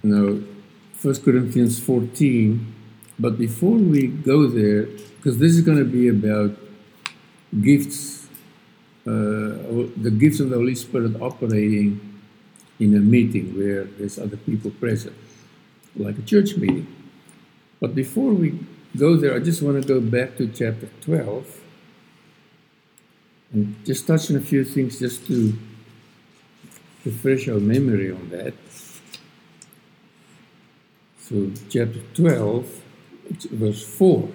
Now, 1 Corinthians 14, but before we go there, because this is going to be about gifts, the gifts of the Holy Spirit operating in a meeting where there's other people present, like a church meeting. But before we go there, I just want to go back to chapter 12 and just touch on a few things just to refresh our memory on that. So chapter 12, verse 4,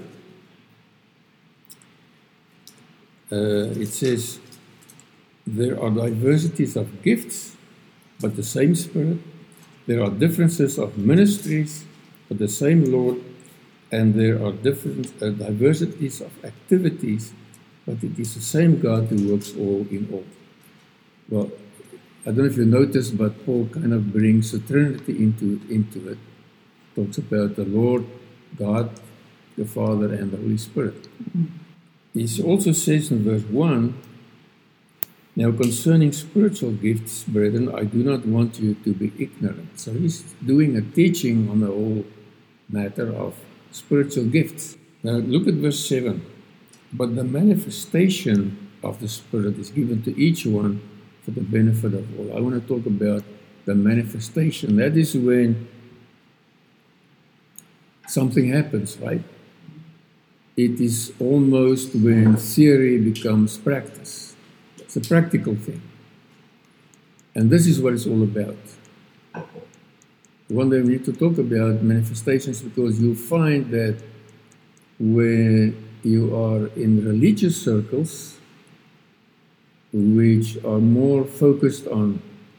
it says, there are diversities of gifts, but the same Spirit. There are differences of ministries, but the same Lord. And there are different diversities of activities, but it is the same God who works all in all. Well, I don't know if you noticed, but Paul kind of brings the Trinity into it. Talks about the Lord, God, the Father, and the Holy Spirit. Mm-hmm. He also says in verse 1, now concerning spiritual gifts, brethren, I do not want you to be ignorant. So he's doing a teaching on the whole matter of spiritual gifts. Now look at verse 7. But the manifestation of the Spirit is given to each one for the benefit of all. I want to talk about the manifestation. That is when something happens, right? It is almost when theory becomes practice. It's a practical thing. And this is what it's all about. One day we need to talk about manifestations because you'll find that when you are in religious circles, which are more focused on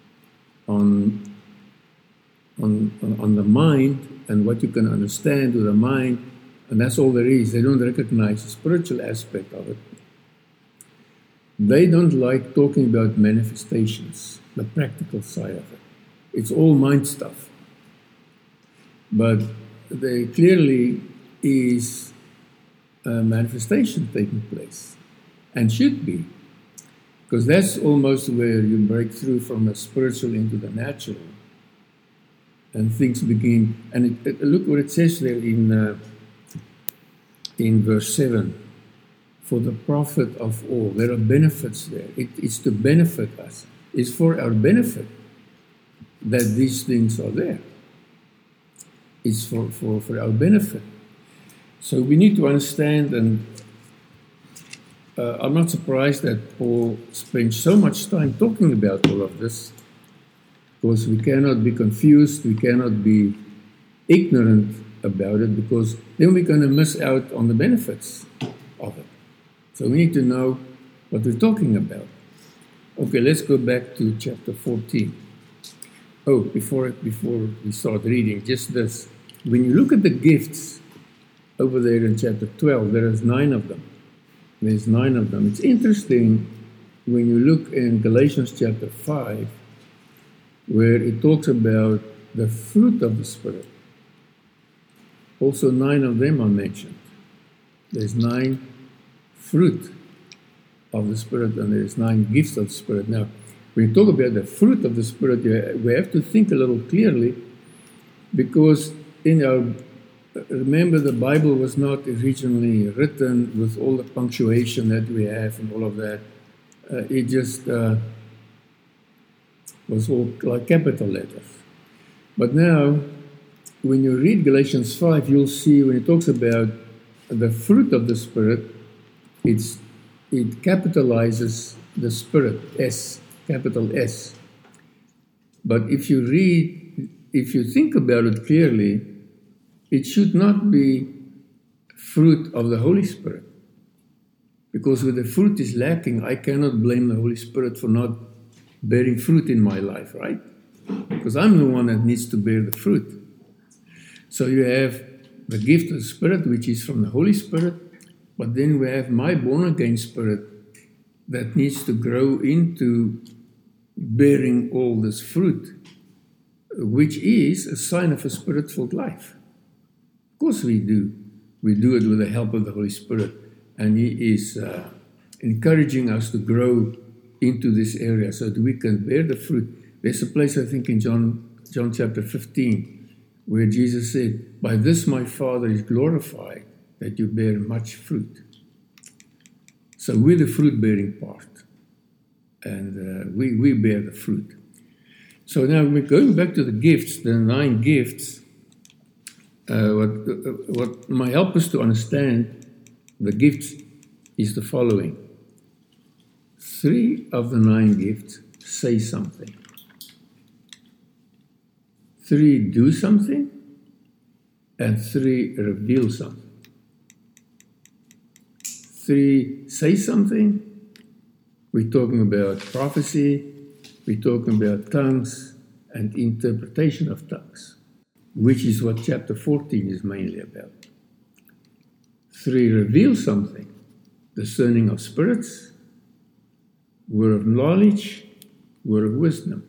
the mind and what you can understand with the mind, and that's all there is. They don't recognize the spiritual aspect of it. They don't like talking about manifestations, the practical side of it. It's all mind stuff. But there clearly is a manifestation taking place, and should be, because that's almost where you break through from the spiritual into the natural, and things begin. And look what it says there in verse 7. For the profit of all. There are benefits there. It's to benefit us. It's for our benefit that these things are there. It's for our benefit. So we need to understand, and I'm not surprised that Paul spent so much time talking about all of this, because we cannot be confused, we cannot be ignorant about it, because then we're going to miss out on the benefits of it. So we need to know what we're talking about. Okay, let's go back to chapter 14. Oh, before we start reading, just this. When you look at the gifts over there in chapter 12, there is 9 of them. There's 9 of them. It's interesting when you look in Galatians chapter 5, where it talks about the fruit of the Spirit. Also 9 of them are mentioned. There's 9 fruit of the Spirit, and there's 9 gifts of the Spirit. Now, when you talk about the fruit of the Spirit, we have to think a little clearly, because remember, the Bible was not originally written with all the punctuation that we have and all of that. It just was all like capital letters. But now, when you read Galatians 5, you'll see when it talks about the fruit of the Spirit, it capitalizes the Spirit, S, capital S. But if you think about it clearly, it should not be fruit of the Holy Spirit. Because when the fruit is lacking, I cannot blame the Holy Spirit for not bearing fruit in my life, right? Because I'm the one that needs to bear the fruit. So you have the gift of the Spirit, which is from the Holy Spirit, but then we have my born-again spirit that needs to grow into bearing all this fruit, which is a sign of a spirit-filled life. Of course we do. We do it with the help of the Holy Spirit, and He is encouraging us to grow into this area so that we can bear the fruit. There's a place, I think, in John chapter 15, where Jesus said, "By this my Father is glorified, that you bear much fruit." So we're the fruit-bearing part, and we bear the fruit. So now we're going back to the gifts, the 9 gifts. What might help us to understand the gifts is the following. 3 of the 9 gifts say something. 3 do something, and 3 reveal something. 3 say something. We're talking about prophecy, we're talking about tongues and interpretation of tongues, which is what chapter 14 is mainly about. 3 reveal something, discerning of spirits, word of knowledge, word of wisdom.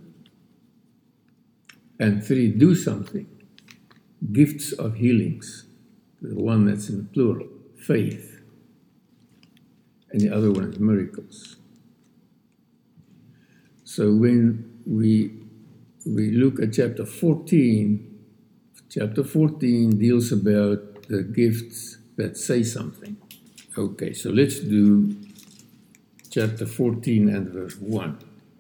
And 3 do something, gifts of healings, the one that's in plural, faith, and the other one is miracles. So when we look at chapter 14 deals about the gifts that say something. Okay, so let's do chapter 14 and verse 1.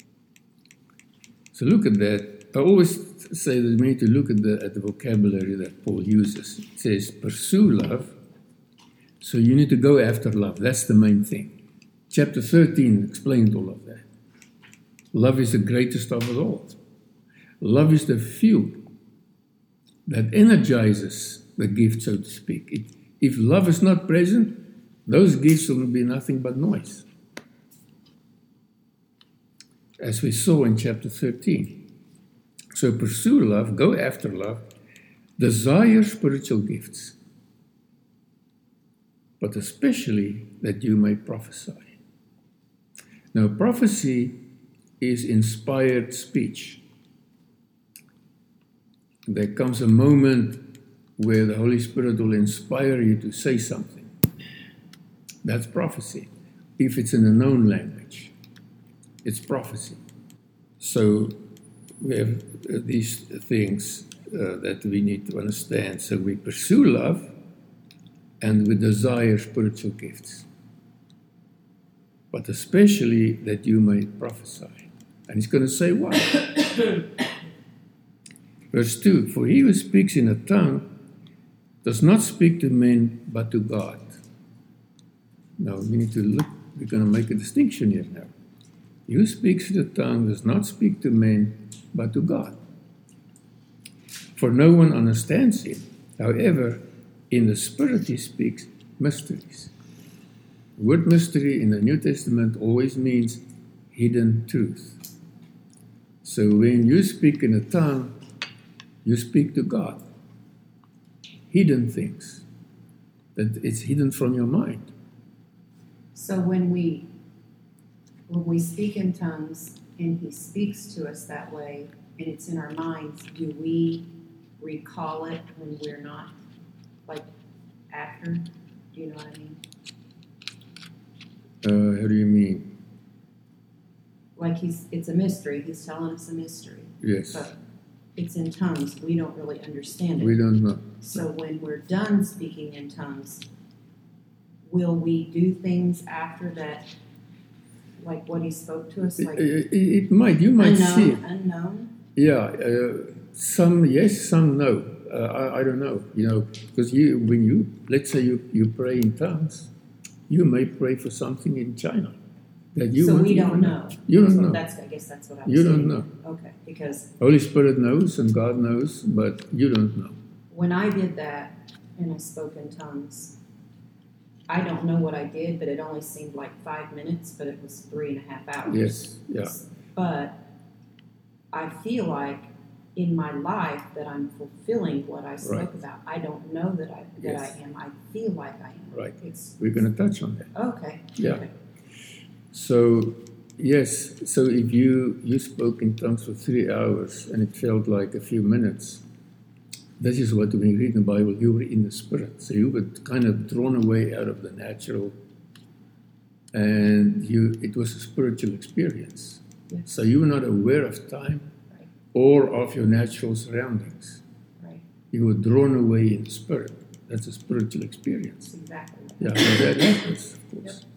So look at that. I always say that we need to look at the vocabulary that Paul uses. It says, pursue love, so you need to go after love. That's the main thing. Chapter 13 explained all of that. Love is the greatest of it all. Love is the fuel that energizes the gift, so to speak. If love is not present, those gifts will be nothing but noise. As we saw in chapter 13. So pursue love, go after love, desire spiritual gifts, but especially that you may prophesy. Now, prophecy is inspired speech. There comes a moment where the Holy Spirit will inspire you to say something. That's prophecy. If it's in a known language, it's prophecy. So we have these things that we need to understand. So we pursue love and we desire spiritual gifts, but especially that you may prophesy. And he's going to say why. Verse 2, for he who speaks in a tongue does not speak to men but to God. Now we need to look, we're going to make a distinction here now. He who speaks in a tongue does not speak to men but to God. For no one understands him. However, in the Spirit he speaks mysteries. The word mystery in the New Testament always means hidden truth. So when you speak in a tongue, you speak to God. Hidden things. That it's hidden from your mind. So when we speak in tongues and he speaks to us that way and it's in our minds, do we recall it when we're not, like, after? Do you know what I mean? How do you mean? Like it's a mystery. He's telling us a mystery. Yes. But it's in tongues. We don't really understand it. We don't know. So when we're done speaking in tongues, will we do things after that, like what he spoke to us? Like it might. You might see. Unknown? Yeah. Some yes, some no. I don't know. You know, because let's say you pray in tongues, you may pray for something in China that you. So we don't know. You don't know. I guess that's what I was You saying. don't know. Okay, because Holy Spirit knows and God knows, but you don't know. When I did that and I spoke in tongues, I don't know what I did, but it only seemed like 5 minutes, but it was 3.5 hours. Yes. Yeah. But I feel like in my life that I'm fulfilling what I spoke about. I don't know that I am. I feel like I am. Right. We're going to touch on that. Okay. Yeah. Okay. So, yes. So if you spoke in tongues for 3 hours and it felt like a few minutes, this is what we read in the Bible. You were in the Spirit. So you were kind of drawn away out of the natural, and it was a spiritual experience. Yes. So you were not aware of time or of your natural surroundings. Right. You were drawn away in the spirit. That's a spiritual experience. That's exactly right. Yeah, well, that happens, of course.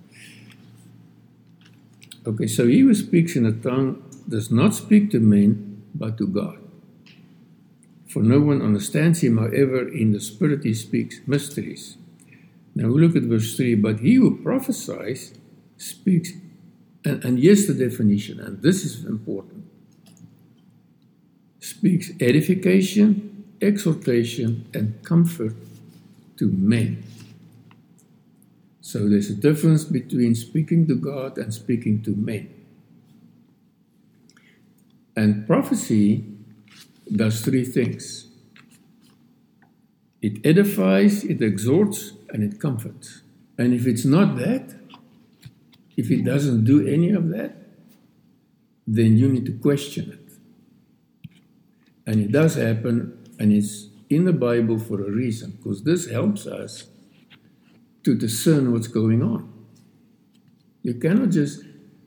Okay, so he who speaks in a tongue does not speak to men, but to God. For no one understands him, however, in the spirit he speaks mysteries. Now we look at verse 3. But he who prophesies speaks, and here's the definition, and this is important, speaks edification, exhortation, and comfort to men. So there's a difference between speaking to God and speaking to men. And prophecy does three things. It edifies, it exhorts, and it comforts. And if it's not that, if it doesn't do any of that, then you need to question it. And it does happen, and it's in the Bible for a reason, because this helps us to discern what's going on. You cannot just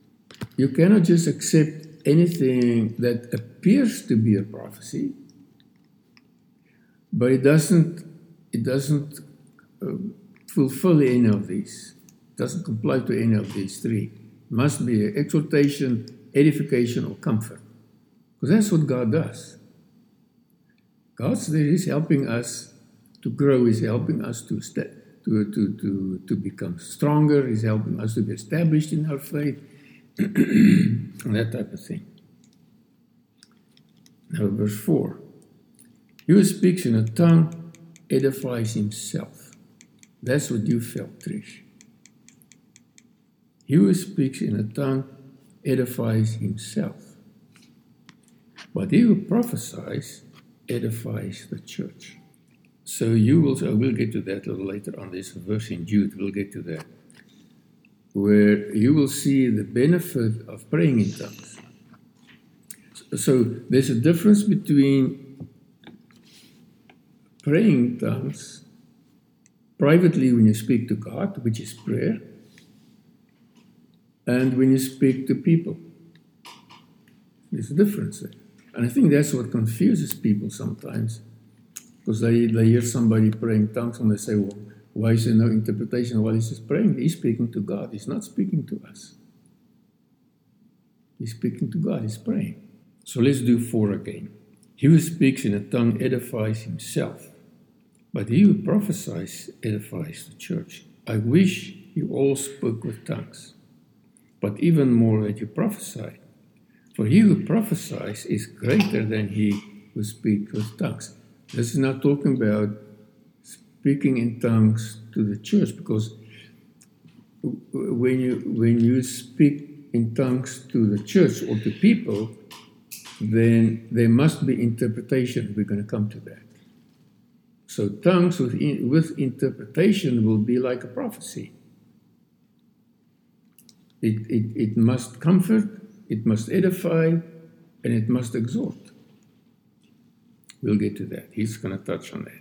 accept anything that appears to be a prophecy, but it doesn't fulfill any of these. It doesn't comply to any of these three. It must be an exhortation, edification, or comfort, because that's what God does. God's there. He's helping us to grow. He's helping us to become stronger. He's helping us to be established in our faith, and that type of thing. Now, verse 4. He who speaks in a tongue edifies himself. That's what you felt, Trish. He who speaks in a tongue edifies himself. But he who prophesies edifies the church. So we'll get to that a little later on. There's a verse in Jude, we'll get to that, where you will see the benefit of praying in tongues. So there's a difference between praying in tongues privately when you speak to God, which is prayer, and when you speak to people. There's a difference there. And I think that's what confuses people sometimes, because they hear somebody praying tongues and they say, well, why is there no interpretation while he's just praying? He's speaking to God. He's not speaking to us. He's speaking to God. He's praying. So let's do 4 again. He who speaks in a tongue edifies himself, but he who prophesies edifies the church. I wish you all spoke with tongues, but even more that you prophesy. For he who prophesies is greater than he who speaks with tongues. This is not talking about speaking in tongues to the church, because when you speak in tongues to the church or to people, then there must be interpretation. We're going to come to that. So tongues with interpretation will be like a prophecy. It must comfort, it must edify, and it must exhort. We'll get to that. He's going to touch on that.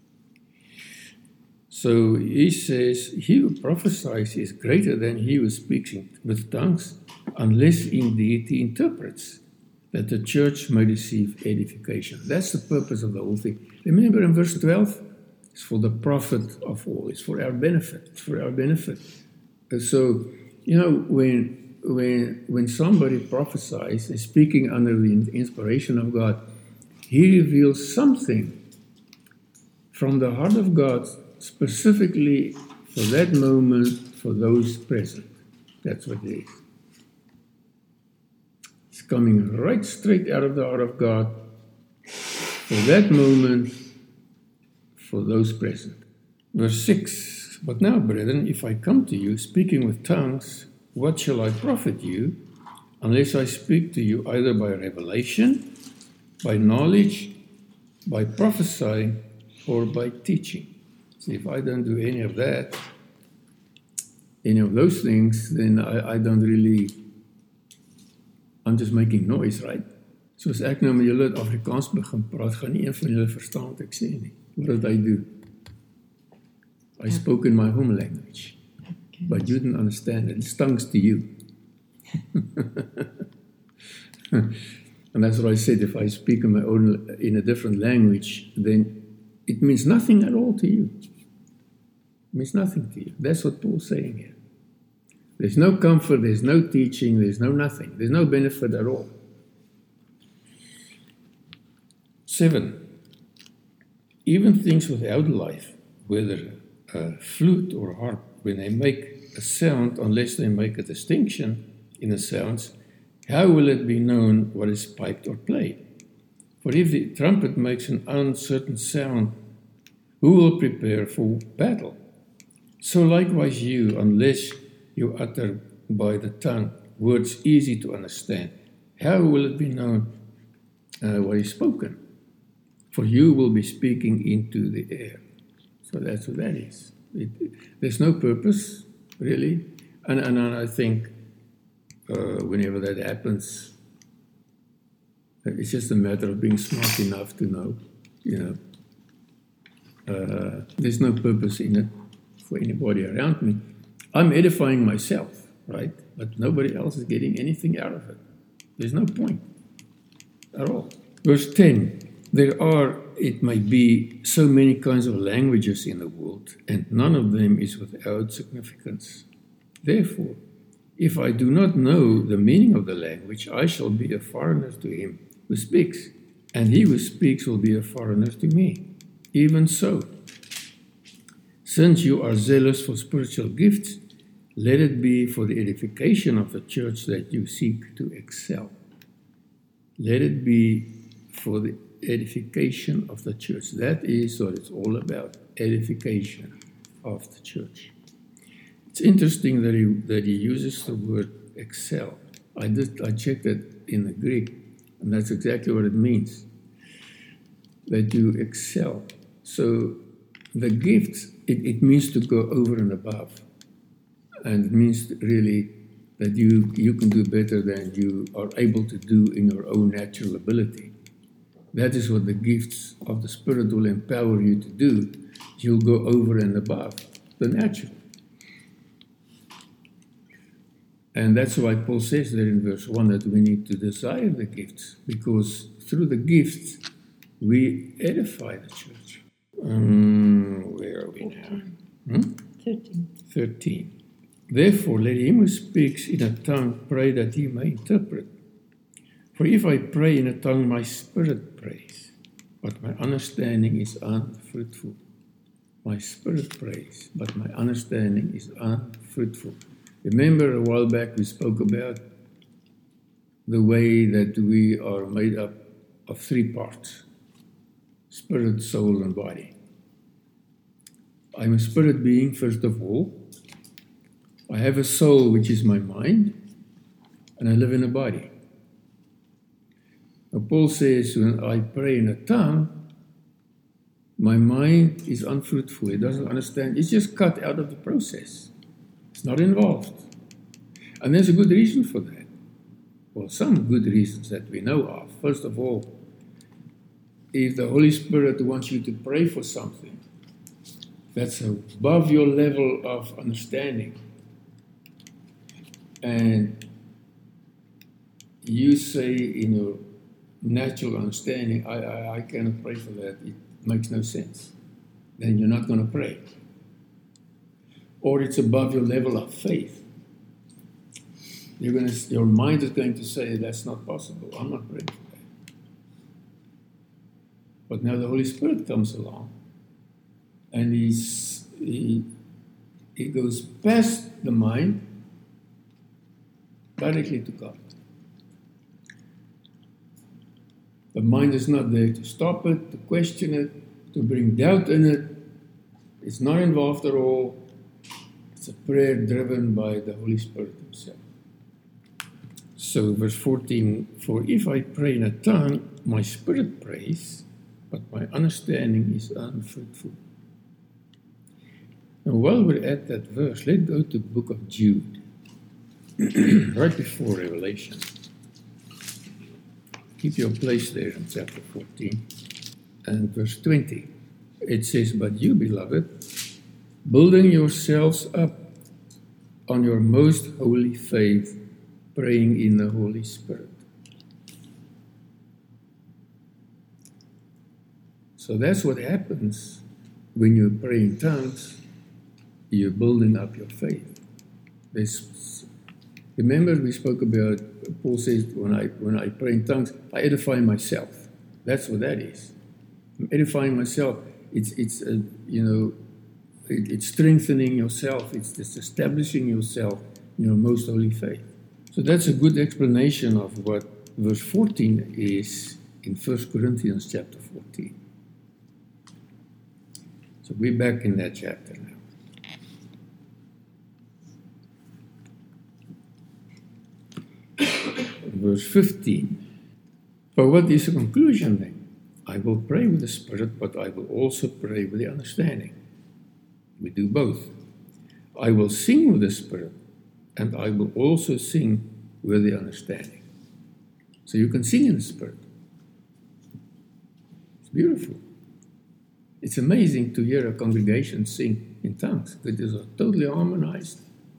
So he says, he who prophesies is greater than he who speaks with tongues, unless indeed he interprets, that the church may receive edification. That's the purpose of the whole thing. Remember in verse 12, it's for the profit of all. It's for our benefit. It's for our benefit. And so, when somebody prophesies, is speaking under the inspiration of God, he reveals something from the heart of God specifically for that moment, for those present. That's what it is. It's coming right straight out of the heart of God for that moment, for those present. Verse 6, but now, brethren, if I come to you speaking with tongues, what shall I profit you, unless I speak to you either by revelation, by knowledge, by prophesying, or by teaching? See, if I don't do any of that, any of those things, then I don't really, I'm just making noise, right? So as ek nou met julle Afrikaans begin praat, gaan nie een van julle verstaan wat ek sê nie. What did I do? I spoke in my home language, but you didn't understand it. It stunks to you. And that's what I said. If I speak in a different language, then it means nothing at all to you. It means nothing to you. That's what Paul's saying here. There's no comfort, there's no teaching, there's no nothing. There's no benefit at all. 7. Even things without life, whether a flute or harp, when they make a sound, unless they make a distinction in the sounds, how will it be known what is piped or played? For if the trumpet makes an uncertain sound, who will prepare for battle? So likewise you, unless you utter by the tongue words easy to understand, how will it be known what is spoken? For you will be speaking into the air. So that's what that is. There's no purpose, really. And I think whenever that happens, it's just a matter of being smart enough to know, there's no purpose in it for anybody around me. I'm edifying myself, right? But nobody else is getting anything out of it. There's no point at all. Verse 10, there are, it may be, so many kinds of languages in the world, and none of them is without significance. Therefore, if I do not know the meaning of the language, I shall be a foreigner to him who speaks, and he who speaks will be a foreigner to me. Even so, since you are zealous for spiritual gifts, let it be for the edification of the church that you seek to excel. Let it be for the edification of the church. That is what it's all about, edification of the church. It's interesting that he uses the word excel. I checked it in the Greek, and that's exactly what it means, that you excel. So the gifts, it means to go over and above. And it means really that you can do better than you are able to do in your own natural ability. That is what the gifts of the Spirit will empower you to do. You'll go over and above the natural. And that's why Paul says there in verse 1 that we need to desire the gifts, because through the gifts we edify the church. Where are we now? 13. Therefore, let him who speaks in a tongue pray that he may interpret. For if I pray in a tongue, my spirit prays, but my understanding is unfruitful. My spirit prays, but my understanding is unfruitful. Remember a while back we spoke about the way that we are made up of 3 parts: spirit, soul, and body. I'm a spirit being, first of all. I have a soul, which is my mind, and I live in a body. Now, Paul says, when I pray in a tongue, my mind is unfruitful. It doesn't understand. It's just cut out of the process. It's not involved. And there's a good reason for that. Well, some good reasons that we know of. First of all, if the Holy Spirit wants you to pray for something that's above your level of understanding, and you say in your natural understanding, I cannot pray for that, it makes no sense, then you're not going to pray. Or it's above your level of faith. Your mind is going to say, that's not possible, I'm not praying for that. But now the Holy Spirit comes along, and he goes past the mind, directly to God. The mind is not there to stop it, to question it, to bring doubt in it. It's not involved at all. It's a prayer driven by the Holy Spirit himself. So verse 14, for if I pray in a tongue, my spirit prays, but my understanding is unfruitful. Now while we're at that verse, let's go to the book of Jude. Right before Revelation. Keep your place there in chapter 14 and verse 20. It says, but you, beloved, building yourselves up on your most holy faith, praying in the Holy Spirit. So that's what happens when you pray in tongues. You're building up your faith. Remember we spoke about, Paul says, when I pray in tongues, I edify myself. That's what that is. I'm edifying myself. It's strengthening yourself. It's just establishing yourself in your most holy faith. So that's a good explanation of what verse 14 is in 1 Corinthians chapter 14. So we're back in that chapter now. Verse 15. But what is the conclusion then? I will pray with the Spirit, but I will also pray with the understanding. We do both. I will sing with the Spirit, and I will also sing with the understanding. So you can sing in the Spirit. It's beautiful. It's amazing to hear a congregation sing in tongues. It is totally harmonized.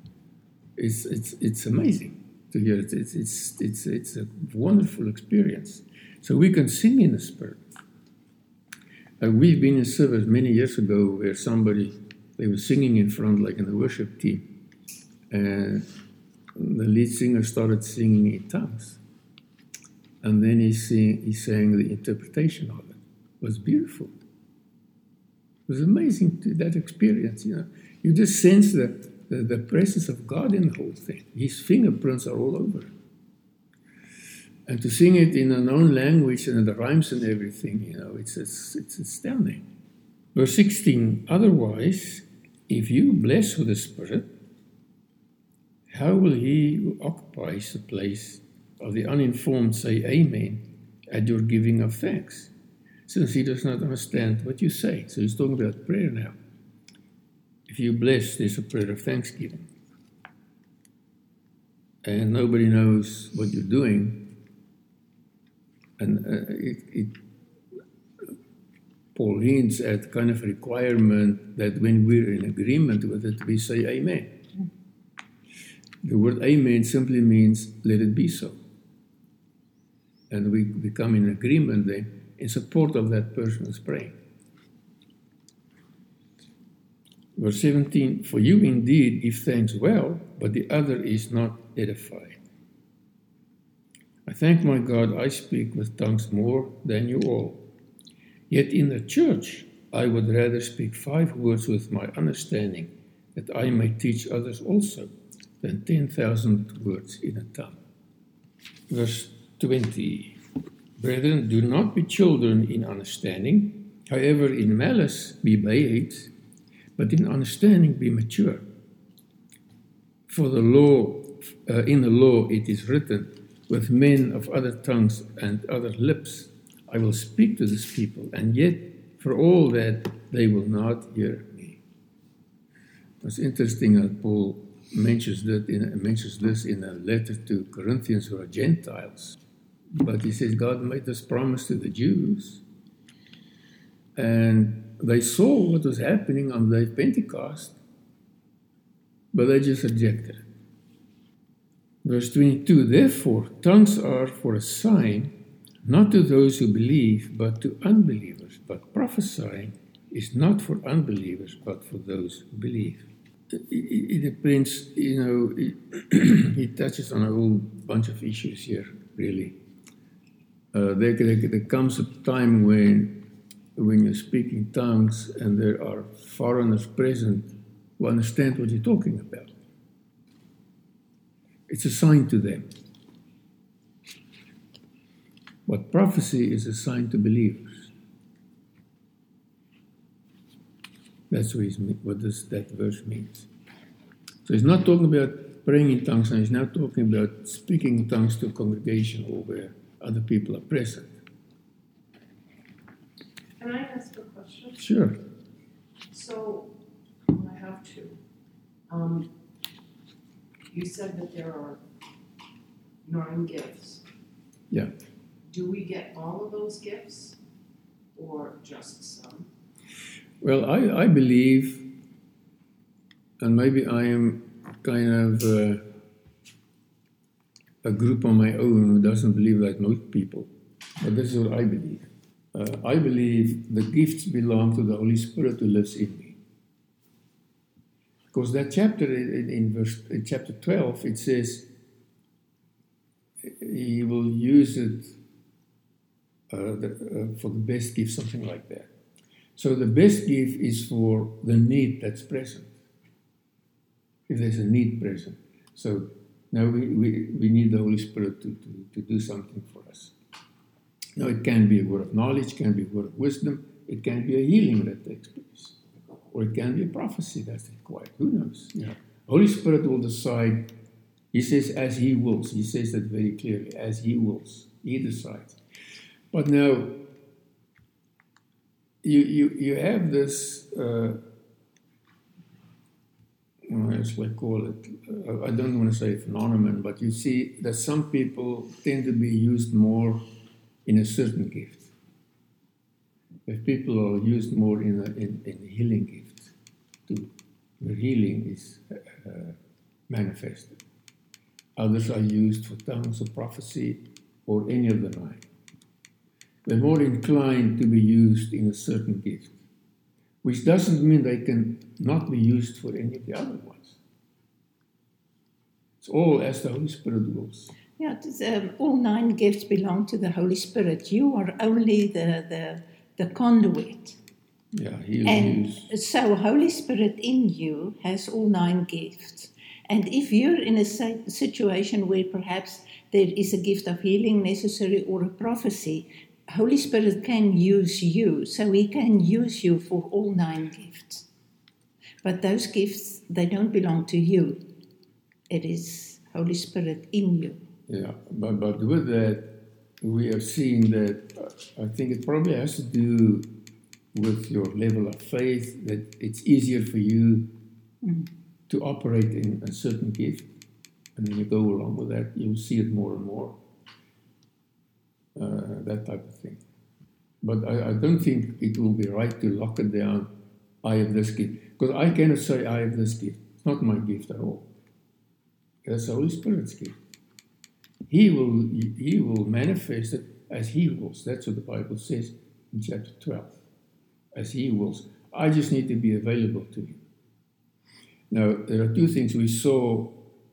It's amazing to hear it. It's a wonderful experience. So we can sing in the Spirit. We've been in service many years ago where they were singing in front, like in the worship team, and the lead singer started singing in tongues. And then he sang the interpretation of it. It was beautiful. It was amazing, that experience, you know. You just sense the presence of God in the whole thing. His fingerprints are all over it. And to sing it in a known language and the rhymes and everything, you know, it's astounding. Verse 16, otherwise, if you bless with the Spirit, how will he who occupies the place of the uninformed say amen at your giving of thanks, since he does not understand what you say? So he's talking about prayer now. If you bless, there's a prayer of thanksgiving. And nobody knows what you're doing. And Paul hints at kind of requirement that when we're in agreement with it, we say amen. The word amen simply means let it be so. And we become in agreement then in support of that person who's praying. Verse 17, for you indeed give thanks well, but the other is not edified. I thank my God I speak with tongues more than you all. Yet in the church I would rather speak 5 words with my understanding, that I may teach others also, than 10,000 words in a tongue. Verse 20, brethren, do not be children in understanding, however in malice be babes, but in understanding be mature. For the law, in the law it is written, with men of other tongues and other lips I will speak to this people, and yet for all that they will not hear me. It's interesting that Paul mentions this in a letter to Corinthians who are Gentiles. But he says God made this promise to the Jews, and they saw what was happening on the day of Pentecost, but they just rejected it. Verse 22, therefore, tongues are for a sign, not to those who believe, but to unbelievers. But prophesying is not for unbelievers, but for those who believe. It depends, you know, it touches on a whole bunch of issues here, really. There comes a time when you speak in tongues and there are foreigners present who understand what you're talking about. It's a sign to them. But prophecy is a sign to believers. That's what that verse means. So he's not talking about praying in tongues, and he's now talking about speaking in tongues to a congregation or where other people are present. Can I ask a question? Sure. So, I have to. You said that there are 9 gifts. Yeah. Do we get all of those gifts or just some? Well, I believe, and maybe I am kind of a group on my own who doesn't believe like most people, but this is what I believe. I believe the gifts belong to the Holy Spirit who lives in me. Because that chapter in chapter 12, it says he will use it for the best gift, something like that. So the best gift is for the need that's present. If there's a need present. So now we need the Holy Spirit to do something for us. Now it can be a word of knowledge, can be a word of wisdom, it can be a healing that takes place. Or it can be a prophecy that's required. Who knows? Yeah. Holy Spirit will decide. He says as he wills. He says that very clearly. As he wills. He decides. But now you have this as we call it, I don't want to say phenomenon, but you see that some people tend to be used more in a certain gift. If people are used more in a healing gift, too, where healing is manifested. Others are used for tongues of prophecy or any of the nine. They're more inclined to be used in a certain gift, which doesn't mean they can not be used for any of the other ones. It's all as the Holy Spirit wills. Yeah, all 9 gifts belong to the Holy Spirit. You are only the conduit. Yeah, He And use. so Holy Spirit in you has all 9 gifts. And if you're in a situation where perhaps there is a gift of healing necessary or a prophecy, Holy Spirit can use you. So He can use you for all 9 gifts. But those gifts, they don't belong to you. It is Holy Spirit in you. Yeah, but with that, we are seeing that I think it probably has to do with your level of faith, that it's easier for you to operate in a certain gift. And when you go along with that, you'll see it more and more, that type of thing. But I don't think it will be right to lock it down, I have this gift. Because I cannot say I have this gift. It's not my gift at all. That's the Holy Spirit's gift. He will manifest it as He wills. That's what the Bible says in chapter 12. As He wills. I just need to be available to Him. Now, there are 2 things we saw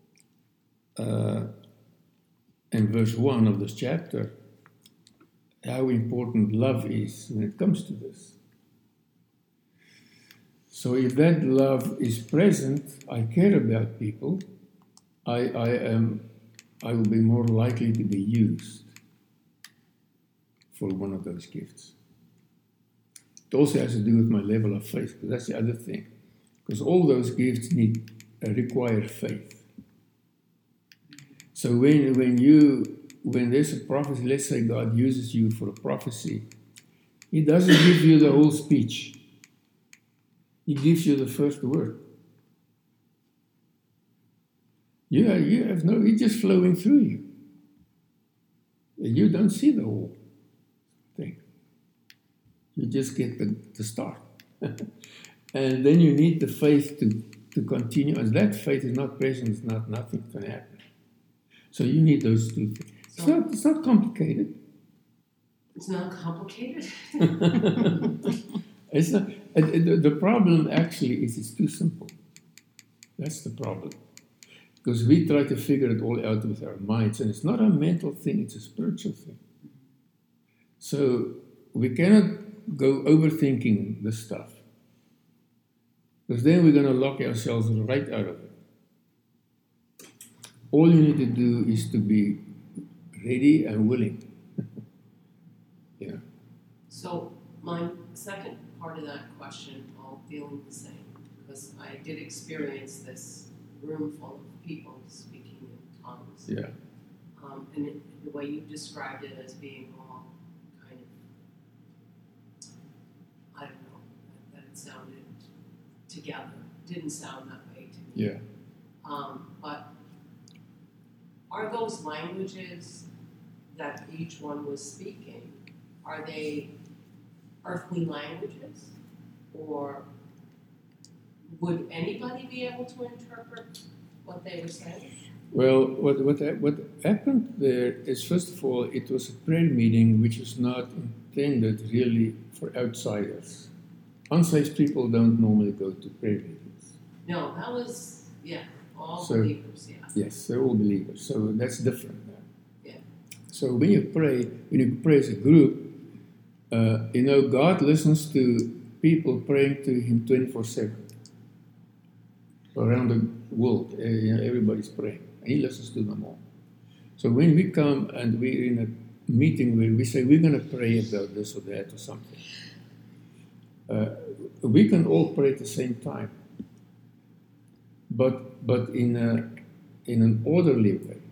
in verse 1 of this chapter, how important love is when it comes to this. So if that love is present, I care about people, I will be more likely to be used for one of those gifts. It also has to do with my level of faith, because that's the other thing. Because all those gifts require faith. So when there's a prophecy, let's say God uses you for a prophecy, He doesn't give you the whole speech. He gives you the first word. You have no, it's just flowing through you. You don't see the whole thing. You just get the start. And then you need the faith to continue. And that faith is not present, it's nothing can happen. So you need those 2 things. It's not complicated. It's not complicated? It's not. The problem actually is it's too simple. That's the problem. Because we try to figure it all out with our minds, and it's not a mental thing, it's a spiritual thing. So we cannot go overthinking this stuff. Because then we're going to lock ourselves right out of it. All you need to do is to be ready and willing. Yeah. So my second part of that question, all feeling the same, because I did experience this room full of people speaking in tongues. Yeah. And the way you described it as being all kind of, I don't know, that it sounded together. Didn't sound that way to me. Yeah. But are those languages that each one was speaking, are they earthly languages? Or would anybody be able to interpret what they were saying? Well, what happened there is, first of all, it was a prayer meeting which is not intended really for outsiders. Unsaved people don't normally go to prayer meetings. No, that was, all So- believers, Yes, they're all believers, so that's different now. Yeah. So when you pray as a group, God listens to people praying to Him 24/7 around the world. Everybody's praying, and He listens to them all. So when we come and we're in a meeting where we say we're going to pray about this or that or something, we can all pray at the same time, but in an orderly way.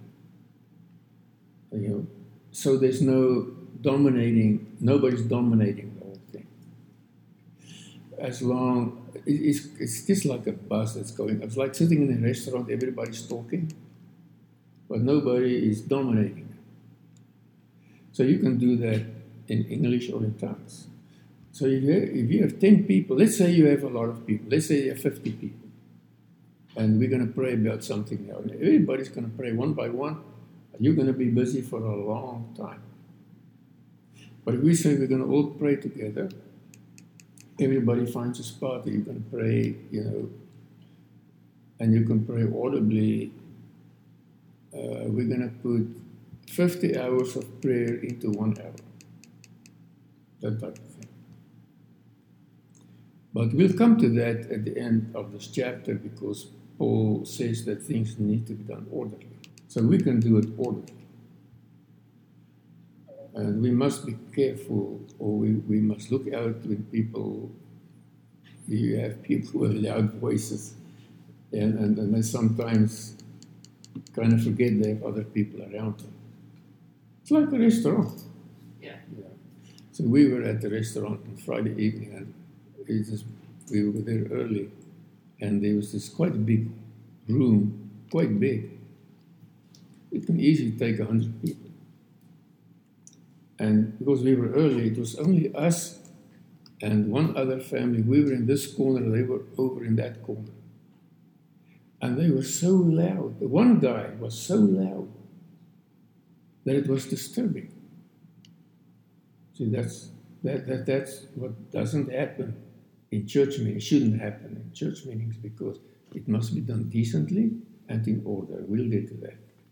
So there's nobody's dominating the whole thing. As long, it's just like a bus that's going. It's like sitting in a restaurant, everybody's talking, but nobody is dominating. So you can do that in English or in tongues. So if you have 10 people, let's say you have a lot of people, let's say you have 50 people, and we're going to pray about something now. Everybody's going to pray one by one. You're going to be busy for a long time. But if we say we're going to all pray together, everybody finds a spot that you can pray, and you can pray audibly. We're going to put 50 hours of prayer into 1 hour. That type of thing. But we'll come to that at the end of this chapter because Paul says that things need to be done orderly. So we can do it orderly. And we must be careful, or we must look out when you have people with loud voices, and they sometimes kind of forget they have other people around them. It's like a restaurant. Yeah. So we were at the restaurant on Friday evening, and we were there early, and there was this quite big room, quite big. It can easily take 100 people. And because we were early, it was only us and one other family. We were in this corner, they were over in that corner. And they were so loud. The one guy was so loud that it was disturbing. See, that's what doesn't happen in church meetings. It shouldn't happen in church meetings because it must be done decently and in order. We'll get to that.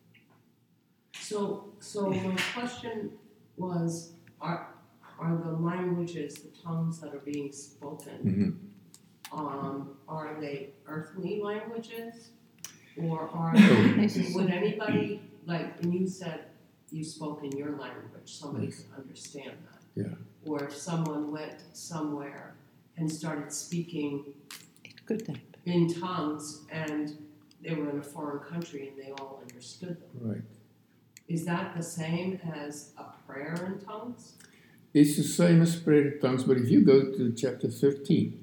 So my question was, are the languages, the tongues that are being spoken, are they earthly languages? Or would anybody, like when you said you spoke in your language, somebody could understand that? Yeah. Or if someone went somewhere and started speaking It could happen. in tongues and they were in a foreign country and they all understood them. Right. Is that the same as a prayer in tongues? It's the same as prayer in tongues, but if you go to chapter 13,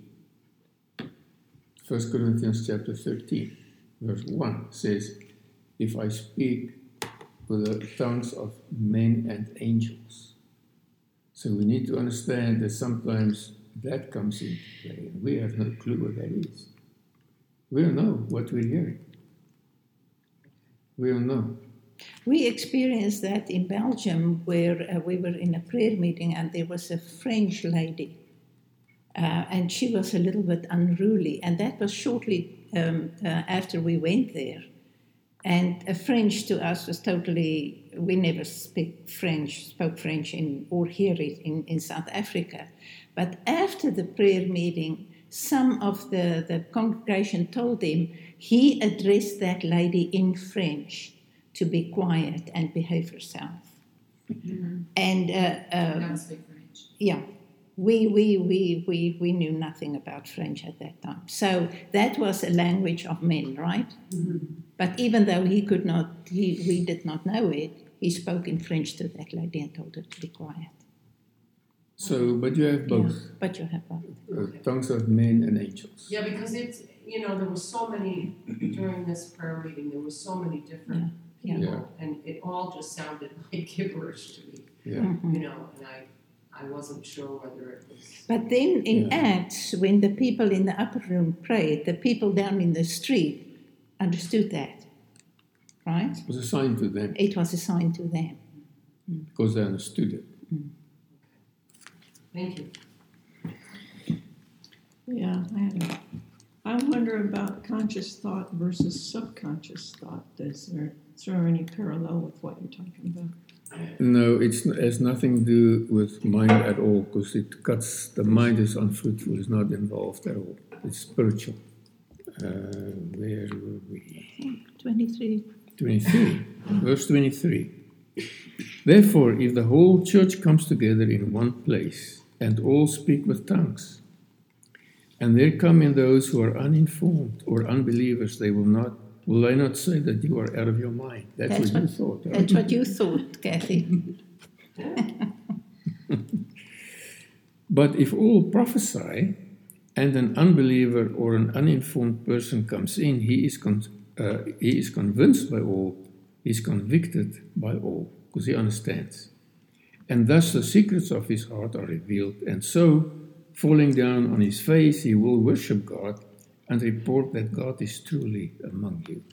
1 Corinthians chapter 13, verse 1 says, if I speak with the tongues of men and angels. So we need to understand that sometimes that comes into play, and we have no clue what that is. We don't know what we're hearing. We don't know. We experienced that in Belgium where we were in a prayer meeting and there was a French lady and she was a little bit unruly, and that was shortly after we went there. And French to us was totally, we never spoke French or hear it in South Africa. But after the prayer meeting, some of the congregation told him he addressed that lady in French to be quiet and behave herself. Mm-hmm. And Don't speak French. yeah, we knew nothing about French at that time. So that was a language of men, right? Mm-hmm. But even though we did not know it, he spoke in French to that lady and told her to be quiet. So, but you have both. Yeah, but you have both. Tongues of men and angels. Yeah, because it's, there were so many, during this prayer meeting, there were so many different Yeah. people, and it all just sounded like gibberish to me, Yeah. Mhm. and I wasn't sure whether it was. But then in Yeah. Acts, when the people in the upper room prayed, the people down in the street understood that, right? It was a sign to them It was a sign to them. because they understood it. Thank you. Yeah, I wonder about conscious thought versus subconscious thought. Is there any parallel with what you're talking about? No, it has nothing to do with mind at all, because the mind is unfruitful, it's not involved at all. It's spiritual. Where were we? 23. 23, verse 23. Therefore, if the whole church comes together in one place, and all speak with tongues, and there come in those who are uninformed or unbelievers, will they not say that you are out of your mind? That's what you thought. Right? That's what you thought, Kathy. But if all prophesy, and an unbeliever or an uninformed person comes in, he is convinced by all, he is convicted by all, because he understands. And thus the secrets of his heart are revealed, and so, falling down on his face, he will worship God and report that God is truly among you.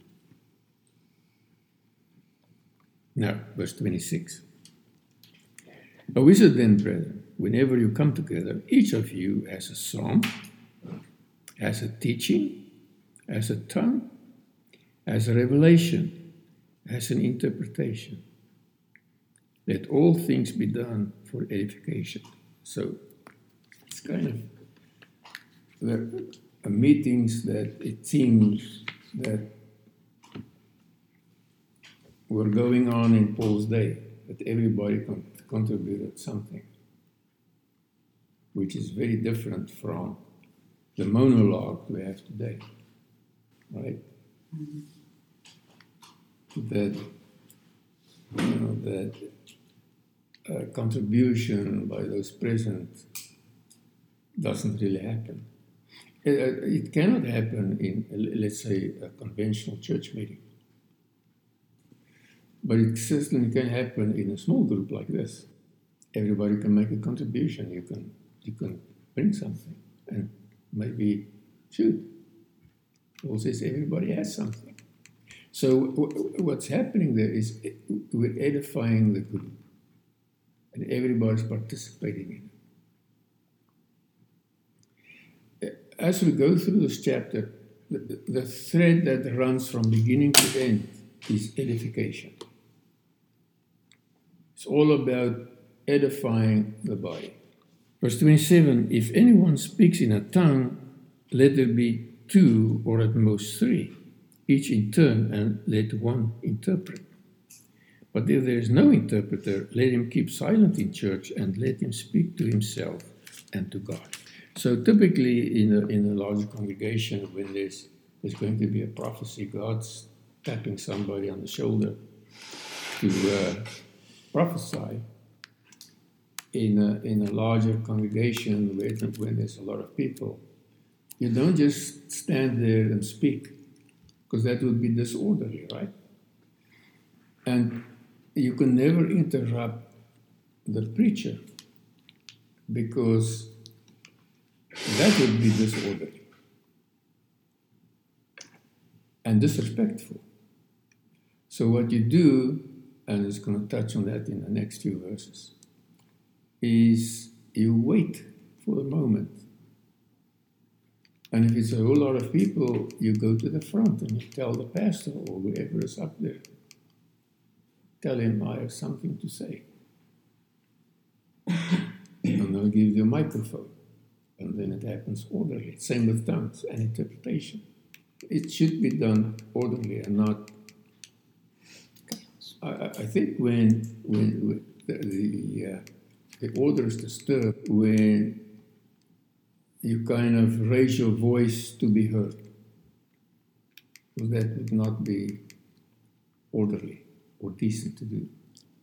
Now, verse 26. How is it then, brethren, whenever you come together, each of you has a psalm, has a teaching, has a tongue, has a revelation, has an interpretation? Let all things be done for edification. So, it's kind of, there are meetings that it seems that were going on in Paul's day, that everybody contributed something, which is very different from the monologue we have today, right? Mm-hmm. That contribution by those present doesn't really happen. It cannot happen in, let's say, a conventional church meeting. But it certainly can happen in a small group like this. Everybody can make a contribution. You can bring something and maybe shoot. Paul says everybody has something. So what's happening there is we're edifying the group, and everybody's participating in it. As we go through this chapter, the thread that runs from beginning to end is edification. It's all about edifying the body. Verse 27, if anyone speaks in a tongue, let there be 2 or at most 3, each in turn, and let one interpret. But if there is no interpreter, let him keep silent in church and let him speak to himself and to God. So typically in a larger congregation, when there's going to be a prophecy, God's tapping somebody on the shoulder to prophesy. In a larger congregation when there's a lot of people, you don't just stand there and speak, because that would be disorderly, right? And you can never interrupt the preacher, because that would be disorderly and disrespectful. So what you do, and it's going to touch on that in the next few verses, is you wait for the moment. And if it's a whole lot of people, you go to the front and you tell the pastor or whoever is up there, tell him, I have something to say. And they'll give you a microphone. And then it happens orderly. Same with tongues and interpretation. It should be done orderly and not... I think when the order is disturbed, when you kind of raise your voice to be heard, because that would not be orderly or decent to do.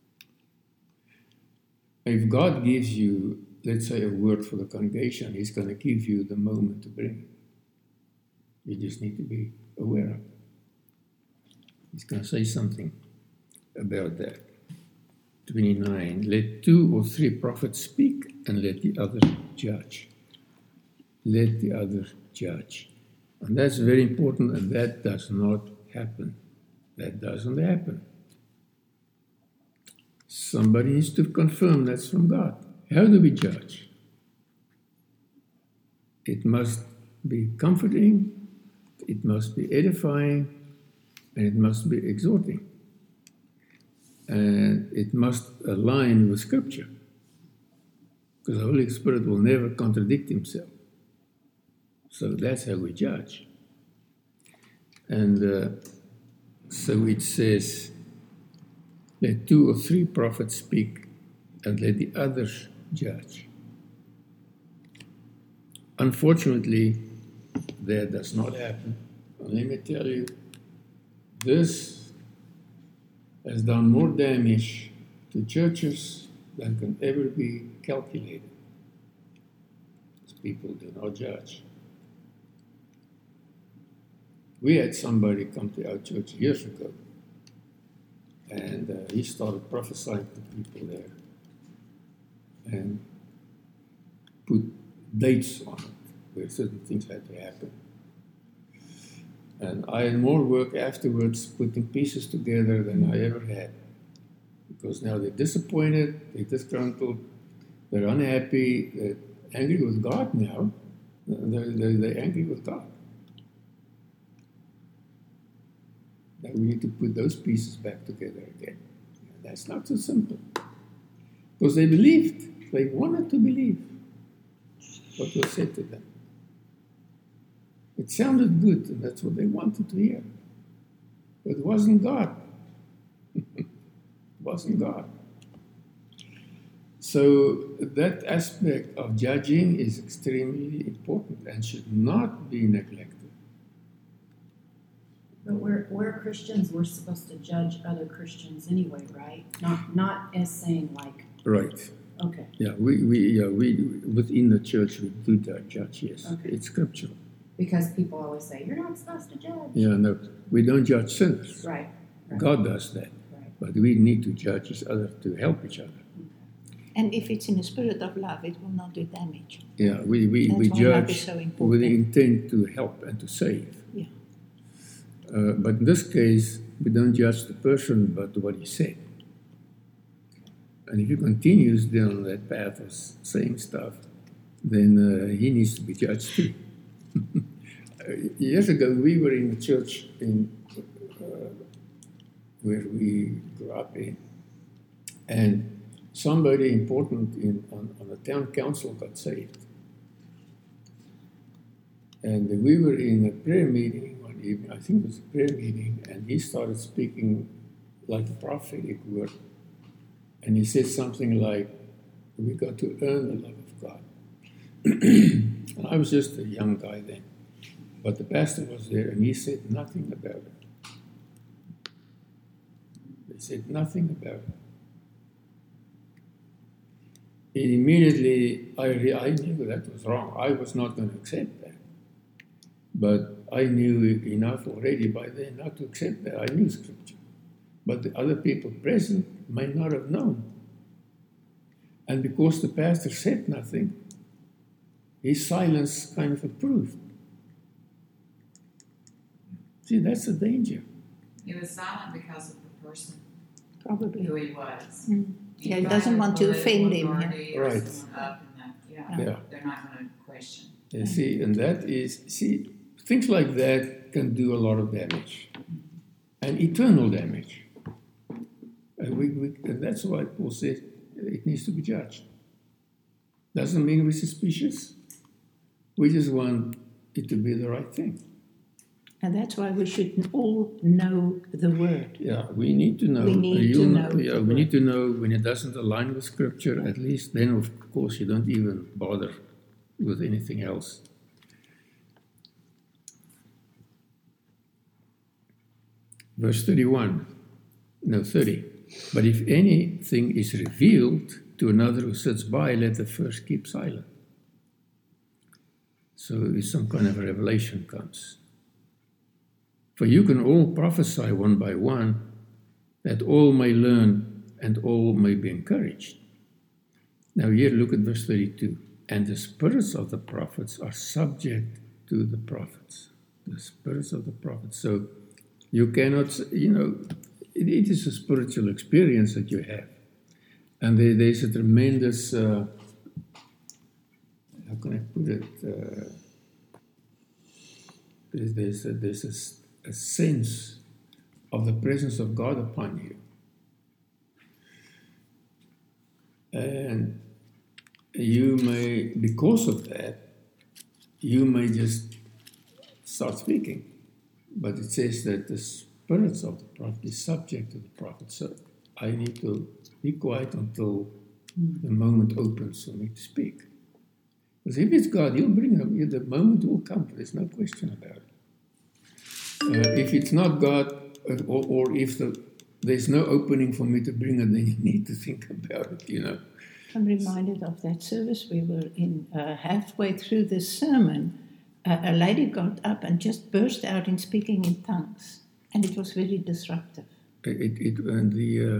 If God gives you, let's say, a word for the congregation, He's going to give you the moment to bring it. You just need to be aware of it. He's going to say something about that. 29, let 2 or 3 prophets speak and let the others judge. Let the others judge. And that's very important, and that does not happen. That doesn't happen. Somebody needs to confirm that's from God. How do we judge? it must be comforting, it must be edifying, and it must be exhorting. And it must align with Scripture, because the Holy Spirit will never contradict himself. So that's how we judge. And so it says, let 2 or 3 prophets speak, and let the others judge. Unfortunately, that does not happen. And let me tell you, this has done more damage to churches than can ever be calculated. People do not judge. We had somebody come to our church years ago, and he started prophesying to people there and put dates on it where certain things had to happen. And I had more work afterwards putting pieces together than I ever had, because now they're disappointed, they're disgruntled, they're unhappy, they're angry with God now. They're angry with God. Now we need to put those pieces back together again. That's not so simple. Because they believed. They wanted to believe what was said to them. It sounded good, and that's what they wanted to hear. But it wasn't God. It wasn't God. So that aspect of judging is extremely important and should not be neglected. But we're Christians, we're supposed to judge other Christians anyway, right? Not as saying like, Right. okay. Yeah, we within the church we do judge, yes. Okay. It's scriptural. Because people always say, you're not supposed to judge. Yeah, no, we don't judge sinners. Right. God does that. Right. But we need to judge each other to help each other. And if it's in a spirit of love, it will not do damage. Yeah, we That's why love is judge so with important. the intent to help and to save. Yeah. But in this case, we don't judge the person, but what he said. And if he continues down that path of saying stuff, then he needs to be judged too. Years ago, we were in a church in where we grew up in, and somebody important on the town council got saved. And we were in a prayer meeting one evening, I think it was a prayer meeting, and he started speaking like a prophetic word. And he said something like, we got to earn the love of God. And I was just a young guy then. But the pastor was there, and he said nothing about it. He said nothing about it. And immediately, I knew that was wrong. I was not going to accept that. But I knew enough already by then not to accept that. I knew Scripture. But the other people present might not have known. And because the pastor said nothing, his silence kind of approved. See, that's the danger. He was silent because of the person Probably. who he was. Mm. Yeah, he doesn't want to offend him. Yeah. Right. Yeah. They're not going to question. You see, and that is, things like that can do a lot of damage. And eternal damage. And that's why Paul says it needs to be judged. Doesn't mean we're suspicious. We just want it to be the right thing. And that's why we should all know the word. Yeah, we need to know. We need to know. Yeah, we need to know when it doesn't align with Scripture, at least. Then, of course, you don't even bother with anything else. Verse 30. But if anything is revealed to another who sits by, let the first keep silent. So if some kind of a revelation comes. For you can all prophesy one by one, that all may learn and all may be encouraged. Now here, look at verse 32. And the spirits of the prophets are subject to the prophets. The spirits of the prophets. So you cannot, it is a spiritual experience that you have. And there's a tremendous, how can I put it? There's a sense of the presence of God upon you. And you may, because of that, you may just start speaking. But it says that the spirits of the prophet is subject to the prophet. So I need to be quiet until the moment opens for me to speak. Because if it's God, He'll bring them. The moment will come. There's no question about it. If it's not God, or if there's no opening for me to bring it, then you need to think about it, you know. I'm reminded of that service we were in. Halfway through the sermon, a lady got up and just burst out in speaking in tongues, and it was very disruptive. And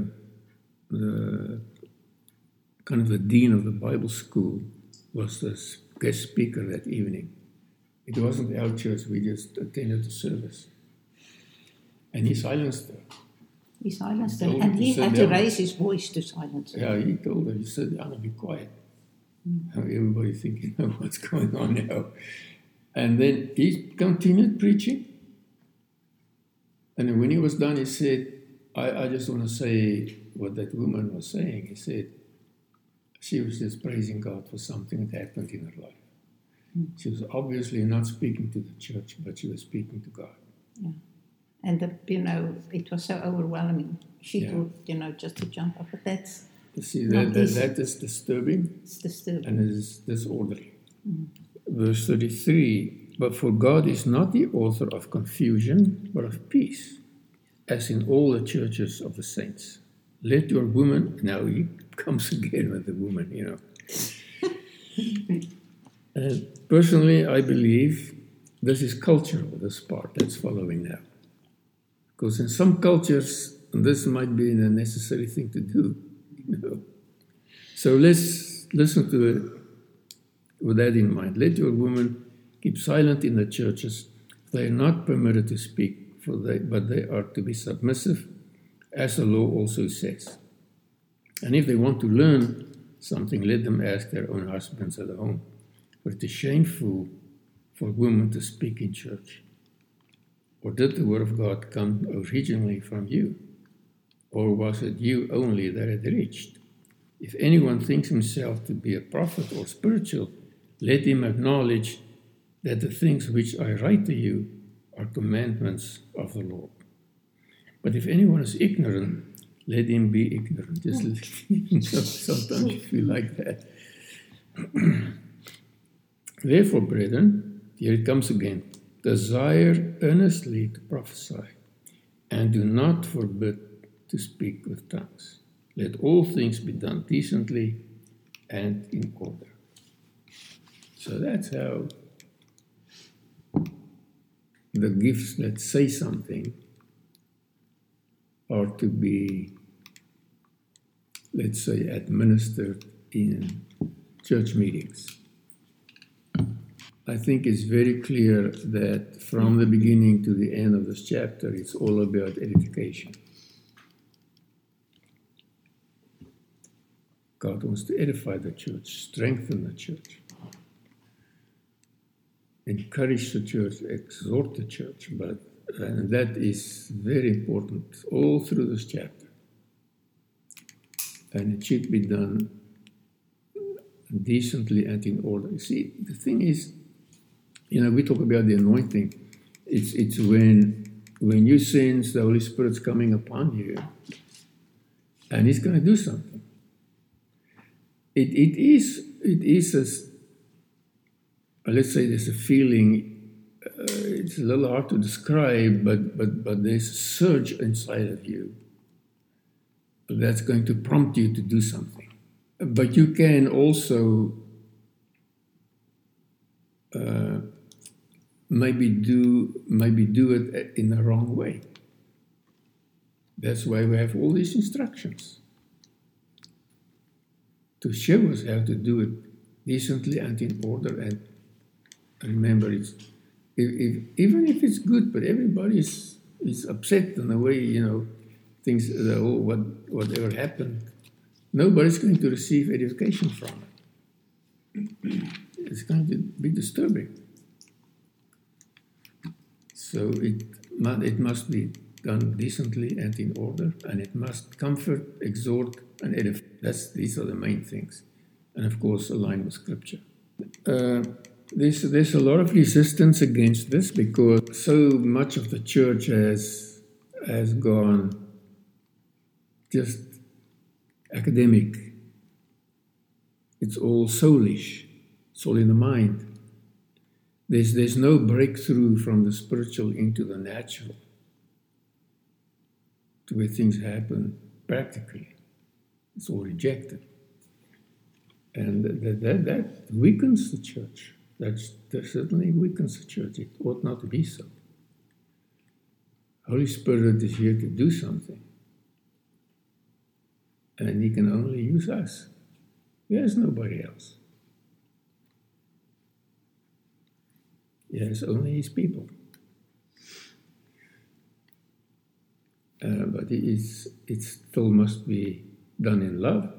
the kind of the dean of the Bible school was the guest speaker that evening. It wasn't our church, we just attended the service. And he silenced her. He silenced her, Told and her to he sit had to down. raise his voice to silence her. Yeah, he told her, he said, "I'm going to be quiet." Now everybody thinking, "Oh, what's going on now?" And then he continued preaching. And then when he was done, he said, I just want to say what that woman was saying. He said, she was just praising God for something that happened in her life. She was obviously not speaking to the church, but she was speaking to God. Yeah. And, it was so overwhelming. She Yeah. thought, just to jump up. But that's You see, not that easy. is disturbing It's disturbing. and it is disorderly. Verse 33, but for God is not the author of confusion, but of peace, as in all the churches of the saints. Let your woman, now he comes again with the woman, Personally, I believe this is cultural, this part that's following now. Because in some cultures, this might be a necessary thing to do. So let's listen to it with that in mind. Let your women keep silent in the churches. They are not permitted to speak, but they are to be submissive, as the law also says. And if they want to learn something, let them ask their own husbands at home. For it is shameful for women to speak in church. Or did the word of God come originally from you? Or was it you only that it reached? If anyone thinks himself to be a prophet or spiritual, let him acknowledge that the things which I write to you are commandments of the Lord. But if anyone is ignorant, let him be ignorant. Just sometimes you feel like that. Therefore, brethren, here it comes again, desire earnestly to prophesy, and do not forbid to speak with tongues. Let all things be done decently and in order. So that's how the gifts that say something are to be, let's say, administered in church meetings. I think it's very clear that from the beginning to the end of this chapter, it's all about edification. God wants to edify the church, strengthen the church, encourage the church, exhort the church, and that is very important all through this chapter. And it should be done decently and in order. You see, the thing is, we talk about the anointing. It's when you sense the Holy Spirit's coming upon you, and He's going to do something. It is as, let's say, there's a feeling. It's a little hard to describe, but there's a surge inside of you that's going to prompt you to do something. But you can also maybe do it in the wrong way. That's why we have all these instructions to show us how to do it decently and in order. And remember, even if it's good, but everybody is upset in the way things. Whatever happened, nobody's going to receive edification from it. it's going to be disturbing. So it must be done decently and in order, and it must comfort, exhort, and edify. These are the main things. And of course, align with Scripture. There's a lot of resistance against this because so much of the church has gone just academic. It's all soulish. It's all in the mind. There's no breakthrough from the spiritual into the natural, to where things happen practically. It's all rejected. And that weakens the church. That certainly weakens the church. It ought not to be so. Holy Spirit is here to do something. And He can only use us. There's nobody else. He has only His people. But it still must be done in love.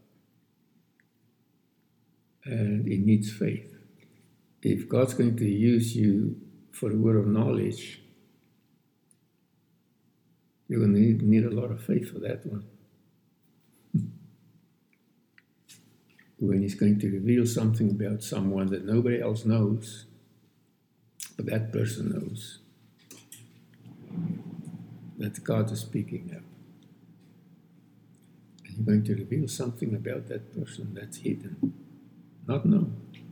And it needs faith. If God's going to use you for a word of knowledge, you're going to need a lot of faith for that one. When He's going to reveal something about someone that nobody else knows, but that person knows, that God is speaking now. And you're going to reveal something about that person that's hidden, not known.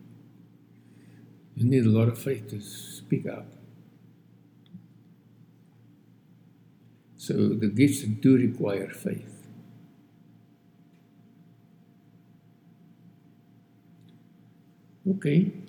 You need a lot of faith to speak out. So the gifts do require faith. Okay.